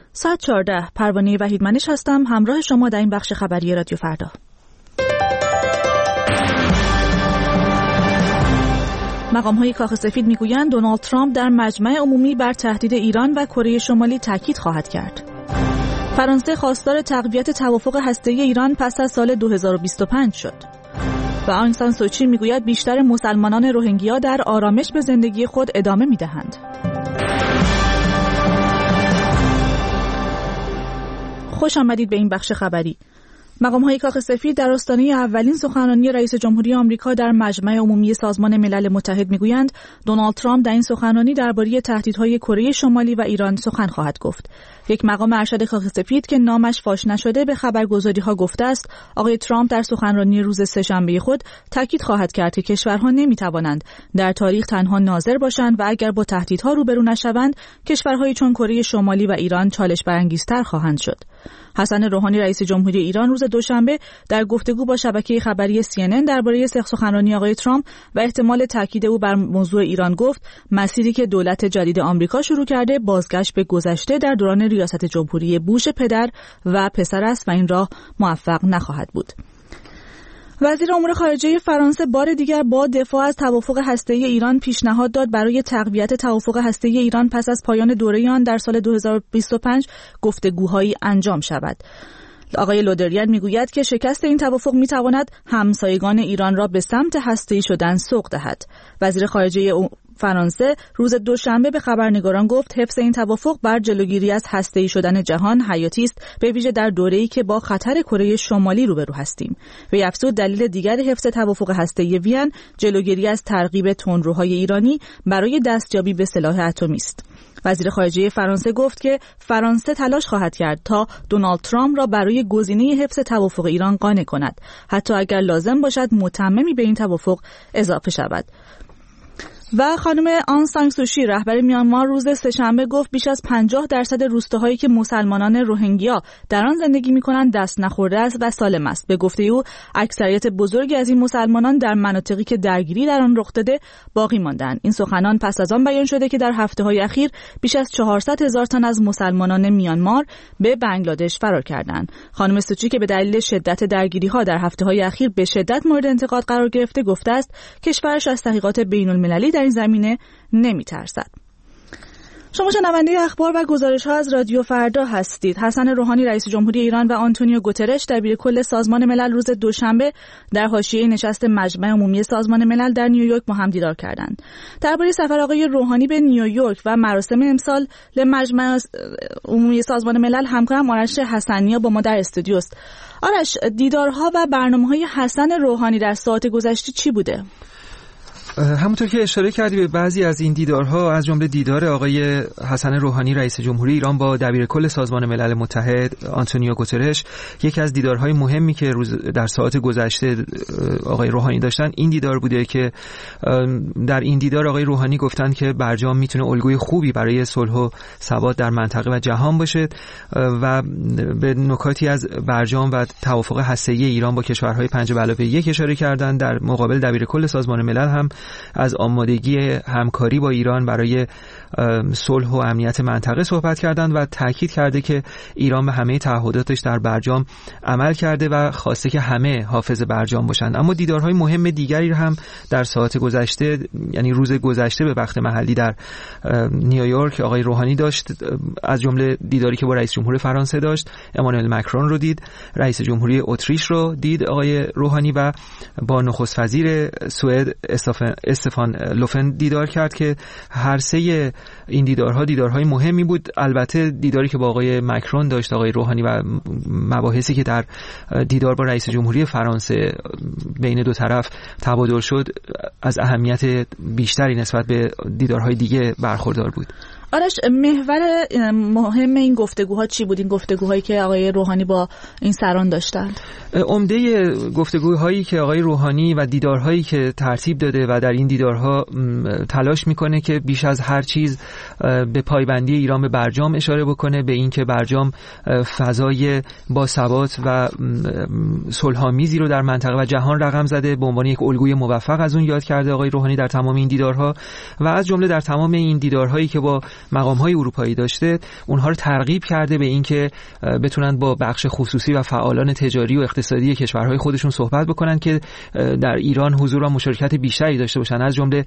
ساعت 14 پروانه وحیدمنش هستم، همراه شما در این بخش خبری رادیو فردا. مقام‌های کاخ سفید میگویند دونالد ترامپ در مجمع عمومی بر تهدید ایران و کره شمالی تاکید خواهد کرد. فرانسه خواستار تقویت توافق هسته‌ای ایران پس از سال 2025 شد. و آنگ سان سوچی میگوید بیشتر مسلمانان روهینگیا در آرامش به زندگی خود ادامه میدهند. خوش آمدید به این بخش خبری. مقام‌های کاخ سفید در آستانه اولین سخنرانی رئیس جمهوری آمریکا در مجمع عمومی سازمان ملل متحد میگویند دونالد ترامپ در این سخنرانی درباره تهدیدهای کره شمالی و ایران سخن خواهد گفت. یک مقام ارشد کاخ سفید که نامش فاش نشده به خبرگزاری‌ها گفته است آقای ترامپ در سخنرانی روز سه‌شنبه خود تاکید خواهد کرد که کشورها نمی‌توانند در تاریخ تنها ناظر باشند و اگر با تهدیدها روبرو نشوند کشورهای چون کره شمالی و ایران چالش برانگیزتر خواهند شد. حسن روحانی رئیس جمهوری ایران روز دوشنبه در گفتگو با شبکه خبری CNN درباره سخنرانی آقای ترامپ و احتمال تاکید او بر موضوع ایران گفت مسیری که دولت جدید آمریکا شروع کرده بازگشت به گذشته در دوران ریاست جمهوری بوش پدر و پسر است و این راه موفق نخواهد بود. وزیر امور خارجه فرانسه بار دیگر با دفاع از توافق هسته‌ای ایران پیشنهاد داد برای تقویت توافق هسته‌ای ایران پس از پایان دوره آن در سال 2025 گفتگوهایی انجام شود. آقای لودریان میگوید که شکست این توافق میتواند همسایگان ایران را به سمت هسته‌ای شدن سوق دهد. وزیر خارجه فرانسه روز دوشنبه به خبرنگاران گفت حفظ این توافق بر جلوگیری از هسته‌ای شدن جهان حیاتی است، به ویژه در دوره‌ای که با خطر کره شمالی روبرو هستیم. وی افزود دلیل دیگر حفظ توافق هسته‌ای وین جلوگیری از ترغیب تندروهای ایرانی برای دستیابی به سلاح اتمی است. وزیر خارجه فرانسه گفت که فرانسه تلاش خواهد کرد تا دونالد ترامپ را برای گزینه حفظ توافق ایران قانع کند، حتی اگر لازم باشد متممی به این توافق اضافه شود. و خانم آن سان سو چی رهبر میانمار روز سه‌شنبه گفت بیش از 50% روستاهایی که مسلمانان روهینگیا در آن زندگی می‌کنند دست نخورده است و سالم است. به گفته او اکثریت بزرگی از این مسلمانان در مناطقی که درگیری در آن رخ داده باقی ماندند. این سخنان پس از آن بیان شده که در هفته‌های اخیر بیش از 400,000 تن از مسلمانان میانمار به بنگلادش فرار کردند. خانم سو چی که به دلیل شدت درگیری‌ها در هفته‌های اخیر به شدت مورد انتقاد قرار گرفته گفته است کشورش از تحقیقات بین‌المللی در این زمینه نمی‌ترسد. شما شنونده اخبار و گزارش‌ها از رادیو فردا هستید. حسن روحانی رئیس جمهوری ایران و آنتونیو گوترش دبیرکل سازمان ملل روز دوشنبه در حاشیه نشست مجمع عمومی سازمان ملل در نیویورک با هم دیدار کردند. درباره سفر آقای روحانی به نیویورک و مراسم امسال مجمع عمومی سازمان ملل همکارم آرش حسنیا با ما در استودیو است. آرش، دیدارها و برنامه‌های حسن روحانی در ساعات گذشته چی بوده؟ همونطور که اشاره کردی به بعضی از این دیدارها از جمله دیدار آقای حسن روحانی رئیس جمهوری ایران با دبیرکل سازمان ملل متحد آنتونیو گوترش، یکی از دیدارهای مهمی که در ساعات گذشته آقای روحانی داشتن این دیدار بوده که در این دیدار آقای روحانی گفتن که برجام میتونه الگوی خوبی برای صلح و ثبات در منطقه و جهان باشه و به نکاتی از برجام و توافق هسته‌ای ایران با کشورهای 5+1 اشاره کردن. در مقابل دبیرکل سازمان ملل هم از آمادگی همکاری با ایران برای صلح و امنیت منطقه صحبت کردند و تاکید کرده که ایران به همه تعهداتش در برجام عمل کرده و خواسته که همه حافظ برجام باشند. اما دیدارهای مهم دیگری هم در ساعات گذشته، یعنی روز گذشته به وقت محلی در نیویورک آقای روحانی داشت. از جمله دیداری که با رئیس جمهور فرانسه داشت، امانوئل مکرون رو دید، رئیس جمهوری اتریش رو دید آقای روحانی و با نخست وزیر سوئد استفان لوفن دیدار کرد که هر سه این دیدارهای مهمی بود. البته دیداری که با آقای مکرون داشت آقای روحانی و مباحثی که در دیدار با رئیس جمهوری فرانسه بین دو طرف تبادل شد از اهمیت بیشتری نسبت به دیدارهای دیگه برخوردار بود. آرش، محور مهم این گفتگوها چی بود؟ این گفتگوهایی که آقای روحانی با این سران داشتند؟ عمده گفتگوهایی که آقای روحانی و دیدارهایی که ترتیب داده و در این دیدارها تلاش میکنه که بیش از هر چیز به پایبندی ایران به برجام اشاره بکنه، به این که برجام فضای باثبات و صلح‌آمیزی رو در منطقه و جهان رقم زده، به عنوان یک الگوی موفق از اون یاد کرده آقای روحانی در تمام این دیدارها و از جمله در تمام این دیدارهایی که با مقام‌های اروپایی داشته اونها رو ترغیب کرده به اینکه بتونن با بخش خصوصی و فعالان تجاری و اقتصادی کشورهای خودشون صحبت بکنن که در ایران حضور و مشارکت بیشتری داشته باشن. از جمله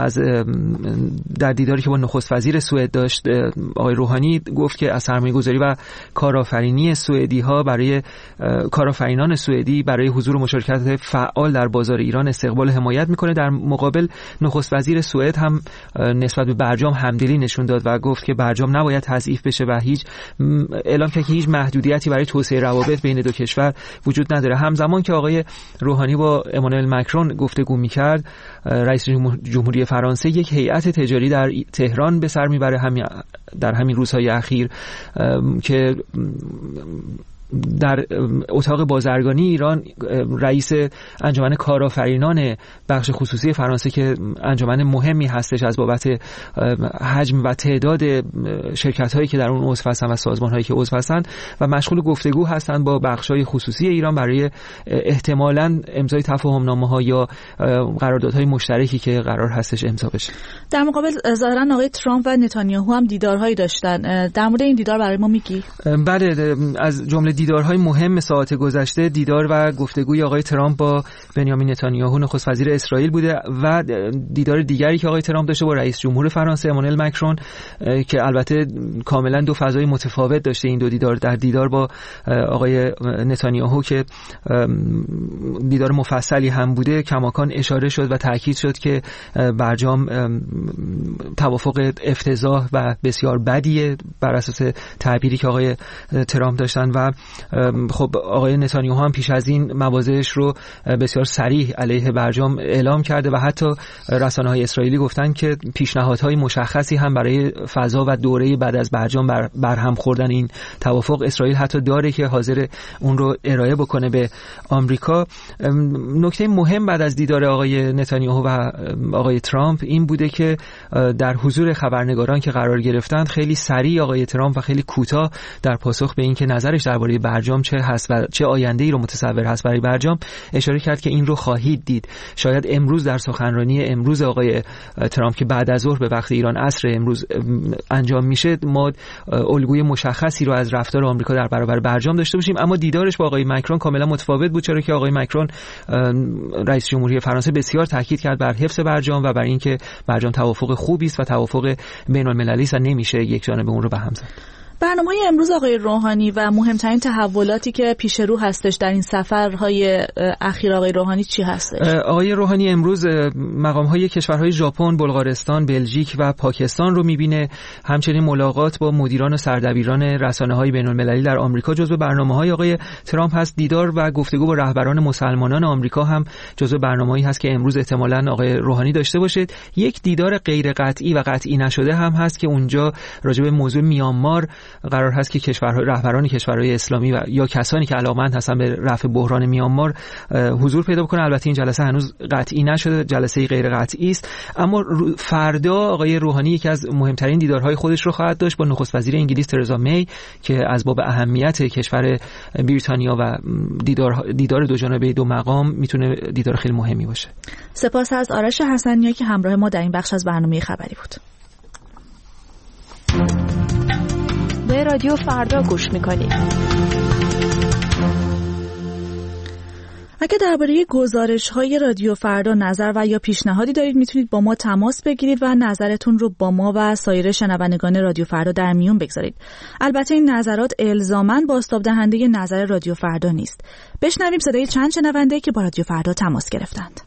در دیداری که با نخست وزیر سوئد داشت آقای روحانی گفت که از سرمایه‌گذاری و کارآفرینی سوئدی‌ها برای کارآفرینان سوئدی برای حضور و مشارکت فعال در بازار ایران استقبال حمایت میکنه. در مقابل نخست وزیر سوئد هم نسبت به برجام همدلی نشون داد و گفت که برجام نباید تضعیف بشه و اعلام کرد که هیچ محدودیتی برای توسعه روابط بین دو کشور وجود نداره. همزمان که آقای روحانی با امانوئل مکرون گفتگو میکرد، رئیس جمهوری فرانسه یک هیئت تجاری در تهران به سر میبره در همین روزهای اخیر که در اتاق بازرگانی ایران رئیس انجمن کارآفرینان بخش خصوصی فرانسه که انجمن مهمی هستش از بابت حجم و تعداد شرکت‌هایی که در اون عضو هستن و سازمان‌هایی که عضو هستن و مشغول گفتگو هستن با بخش‌های خصوصی ایران برای احتمالاً امضای تفاهم‌نامه‌ها یا قراردادهای مشترکی که قرار هستش امضا بشه. در مقابل ظاهراً آقای ترامپ و نتانیاهو هم دیدارهایی داشتن. در مورد این دیدار برای ما میگی؟ بله، از جمله دیدارهای مهم ساعات گذشته دیدار و گفتگوی آقای ترامپ با بنیامین نتانیاهو نخست وزیر اسرائیل بوده و دیدار دیگری که آقای ترامپ داشته با رئیس جمهور فرانسه امانوئل مکرون که البته کاملا دو فضای متفاوت داشته این دو دیدار. در دیدار با آقای نتانیاهو که دیدار مفصلی هم بوده کماکان اشاره شد و تاکید شد که برجام توافق افتضاح و بسیار بدیه بر اساس تعبیری که آقای ترامپ داشتن و خب آقای نتانیاهو هم پیش از این مواضعش رو بسیار صریح علیه برجام اعلام کرده و حتی رسانه‌های اسرائیلی گفتن که پیشنهادهای مشخصی هم برای فضا و دوره بعد از برجام برهم خوردن این توافق اسرائیل حتی داره که حاضر اون رو ارائه بکنه به آمریکا. نکته مهم بعد از دیدار آقای نتانیاهو و آقای ترامپ این بوده که در حضور خبرنگاران که قرار گرفتند خیلی سریع آقای ترامپ و خیلی کوتاه در پاسخ به این که نظرش درباره برجام چه هست و چه آینده‌ای رو متصور هست برای برجام اشاره کرد که این رو خواهید دید. شاید امروز در سخنرانی امروز آقای ترامپ که بعد از ظهر به وقت ایران عصر امروز انجام میشه ما الگوی مشخصی رو از رفتار آمریکا در برابر برجام داشته باشیم. اما دیدارش با آقای مکرون کاملا متفاوت بود، چرا که آقای مکرون رئیس جمهوری فرانسه بسیار تاکید کرد بر حفظ برجام و بر اینکه برجام توافق خوبی است و توافق بین‌المللی است و نمیشه یک جانبه اون رو به هم زد. برنامه امروز آقای روحانی و مهمترین تحولاتی که پیش رو هستش در این سفرهای اخیر آقای روحانی چی هستش؟ آقای روحانی امروز مقام‌های کشورهای ژاپن، بلغارستان، بلژیک و پاکستان رو می‌بینه. همچنین ملاقات با مدیران و سردبیران رسانه‌های بین‌المللی در آمریکا جزو برنامه‌های آقای ترامپ هست. دیدار و گفتگو با رهبران مسلمانان آمریکا هم جزو برنامه‌ای هست که امروز احتمالاً آقای روحانی داشته باشه. یک دیدار غیر قطعی و قطعی نشده هم هست که اونجا راجع به موضوع میانمار قرار هست که رهبران کشورهای اسلامی و یا کسانی که علاقه‌مند هستن به رفع بحران میانمار حضور پیدا بکنه. البته این جلسه هنوز قطعی نشده، جلسه غیر قطعی است، اما فردا آقای روحانی یکی از مهمترین دیدارهای خودش رو خواهد داشت با نخست وزیر انگلیس ترزا می که از باب اهمیت کشور بریتانیا و دیدار دو جانبه دو مقام میتونه دیدار خیلی مهمی باشه. سپاس از آرش حسنی‌ها که همراه ما در این بخش از برنامه خبری بود. به رادیو فردا گوش میکنید. اگه درباره گزارش‌های رادیو فردا نظر و یا پیشنهادی دارید میتونید با ما تماس بگیرید و نظرتون رو با ما و سایر شنوندگان رادیو فردا در میون بگذارید. البته این نظرات الزاماً بازتاب دهنده نظر رادیو فردا نیست. بشنویم صدای چند شنونده که با رادیو فردا تماس گرفتند.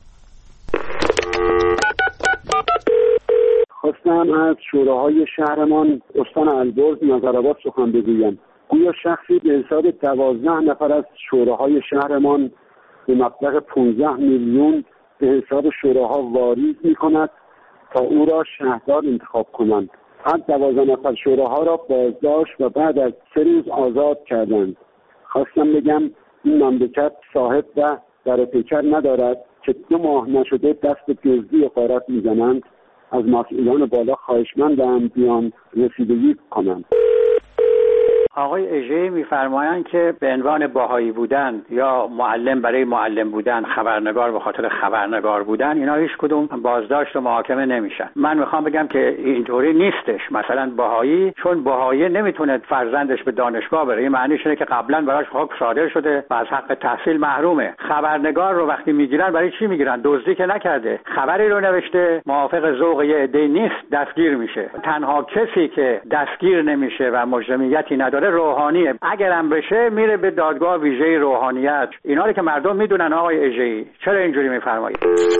خواستم از شوراهای شهرمان استان البرز نظرآباد سخن بگویم. گویا شخصی به حساب 12 نفر از شوراهای شهرمان به مبلغ 15 میلیون به حساب شوراها واریز می‌کند تا او را شهردار انتخاب کنند. هر 12 نفر شوراها را بازداشت و بعد از 3 روز آزاد کردند. خواستم بگم این مملکت صاحب و در پیکر ندارد که 2 ماه نشده دست به دزدی و غارت می‌زنند. از مسئولان بالا خواهشمندم بیان رسیدگی کنند. آقای اژه‌ای می‌فرمایند که به عنوان بهایی بودن یا معلم برای معلم بودن، خبرنگار به خاطر خبرنگار بودن، اینا هیچ کدوم بازداشت و محاکمه نمیشن. من میخوام بگم که اینطوری نیستش. مثلا بهایی چون بهایی نمیتونه فرزندش به دانشگاه بره، این معنیش اینه که قبلا براش حکم صادر شده و از حق تحصیل محرومه. خبرنگار رو وقتی میگیرن برای چی میگیرن؟ دزدی که نکرده، خبری رو نوشته، موافق ذوق یه عده نیست، دستگیر میشه. تنها کسی که دستگیر نمیشه و مجرمیتی نداره روحانیه. اگرم بشه میره به دادگاه ویژه روحانیت. اینا رو که مردم میدونن. آقای اژه‌ای چرا اینجوری میفرمایید؟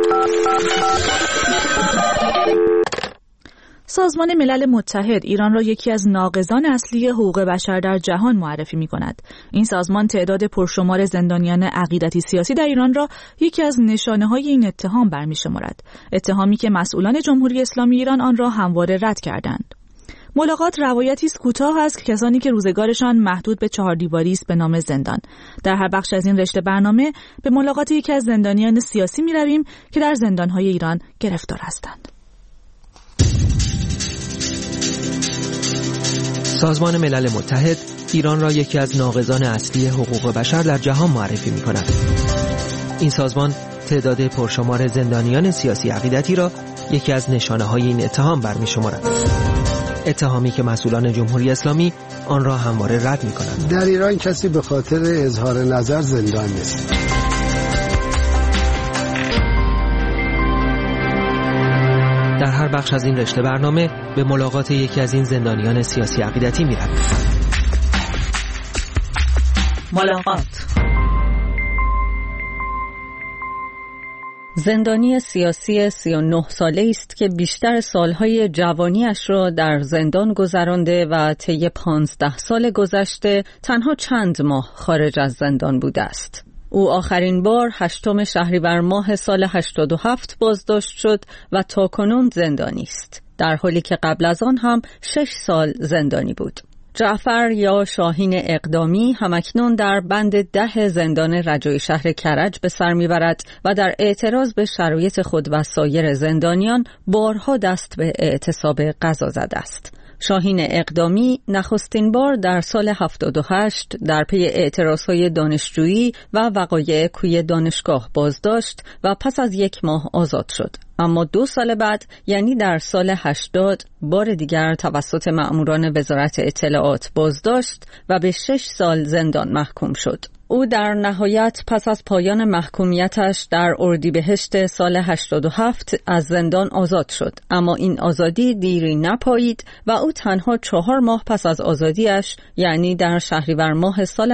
سازمان ملل متحد ایران را یکی از ناقضان اصلی حقوق بشر در جهان معرفی می‌کند. این سازمان تعداد پرشمار زندانیان عقیدتی سیاسی در ایران را یکی از نشانه‌های این اتهام برمی‌شمارد. اتهامی که مسئولان جمهوری اسلامی ایران آن را همواره رد کردند. ملاقات روایتی است کوتاه است که کسانی که روزگارشان محدود به 4 دیواری است به نام زندان. در هر بخش از این رشته برنامه به ملاقات یکی از زندانیان سیاسی می‌رویم که در زندان‌های ایران گرفتار هستند. سازمان ملل متحد ایران را یکی از ناقضان اصلی حقوق بشر در جهان معرفی می‌کند. این سازمان تعداد پرشمار زندانیان سیاسی عقیدتی را یکی از نشانه‌های این اتهام برمی‌شمارد. اتهامی که مسئولان جمهوری اسلامی آن را همواره رد می‌کنند. در ایران کسی به خاطر اظهار نظر زندان نیست. در هر بخش از این رشته برنامه به ملاقات یکی از این زندانیان سیاسی عقیدتی می‌رویم. ملاقات. زندانی سیاسی 39 ساله است که بیشتر سالهای جوانیش را در زندان گذرانده و طی 15 سال گذشته تنها چند ماه خارج از زندان بوده است. او آخرین بار 8 شهریور ماه سال 87 بازداشت شد و تاکنون زندانی است، در حالی که قبل از آن هم 6 سال زندانی بود. جعفر یا شاهین اقدامی همکنون در بند 10 زندان رجایی شهر کرج به سر میبرد و در اعتراض به شرایط خود و سایر زندانیان بارها دست به اعتصاب قضا زده است. شاهین اقدامی نخستین بار در سال 78 در پی اعتراضهای دانشجویی و وقایع کوی دانشگاه بازداشت و پس از 1 ماه آزاد شد. اما 2 سال بعد، یعنی در سال 80، بار دیگر توسط مأموران وزارت اطلاعات بازداشت و به 6 سال زندان محکوم شد. او در نهایت پس از پایان محکومیتش در اردیبهشت سال 87 از زندان آزاد شد، اما این آزادی دیری نپایید و او تنها 4 ماه پس از آزادیش، یعنی در شهریور ماه سال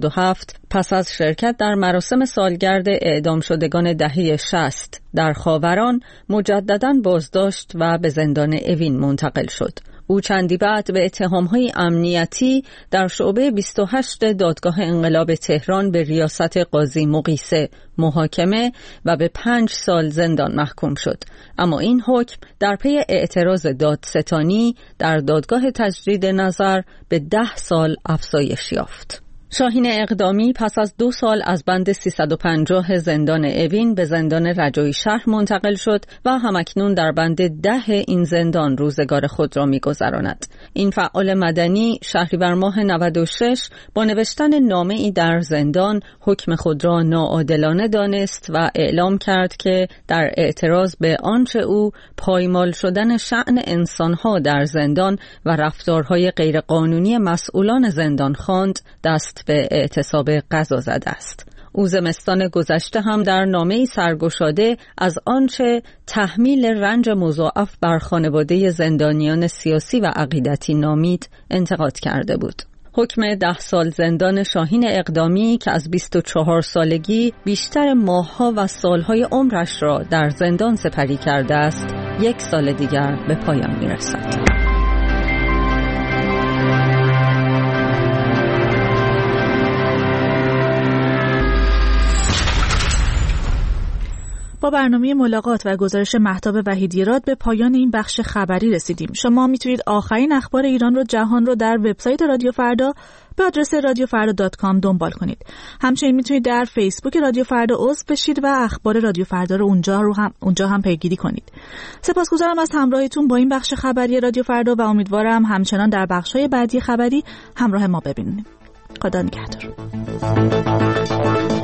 87، پس از شرکت در مراسم سالگرد اعدام شدگان دهه 60 در خاوران، مجدداً بازداشت و به زندان اوین منتقل شد. او چندی بعد به اتهام‌های امنیتی در شعبه 28 دادگاه انقلاب تهران به ریاست قاضی مقیسه محاکمه و به 5 سال زندان محکوم شد. اما این حکم در پی اعتراض دادستانی در دادگاه تجدید نظر به 10 سال افزایش یافت. شاهین اقدامی پس از 2 سال از بند 350 زندان اوین به زندان رجایی شهر منتقل شد و همکنون در بند 10 این زندان روزگار خود را می‌گذراند. این فعال مدنی شهریور ماه 96 با نوشتن نامه‌ای در زندان حکم خود را ناعادلانه دانست و اعلام کرد که در اعتراض به آنچه او پایمال شدن شأن انسان‌ها در زندان و رفتارهای غیرقانونی مسئولان زندان خواند، دست به اعتصاب قضا زده است. او زمستان گذشته هم در نامه‌ای سرگشاده از آنچه تحمیل رنج مضاعف بر خانواده زندانیان سیاسی و عقیدتی نامید انتقاد کرده بود. حکم 10 سال زندان شاهین اقدامی که از 24 سالگی بیشتر ماه‌ها و سال‌های عمرش را در زندان سپری کرده است، 1 سال دیگر به پایان می‌رسد. با برنامه ملاقات و گزارش مهتاب وحیدی‌راد به پایان این بخش خبری رسیدیم. شما میتونید آخرین اخبار ایران رو جهان رو در وبسایت رادیو فردا به آدرس radiofarda.com دنبال کنید. همچنین میتونید در فیسبوک رادیو فردا عضو بشید و اخبار رادیو فردا رو اونجا هم پیگیری کنید. سپاسگزارم از همراهیتون با این بخش خبری رادیو فردا و امیدوارم همچنان در بخش‌های بعدی خبری همراه ما ببینید. خدا نگهدار.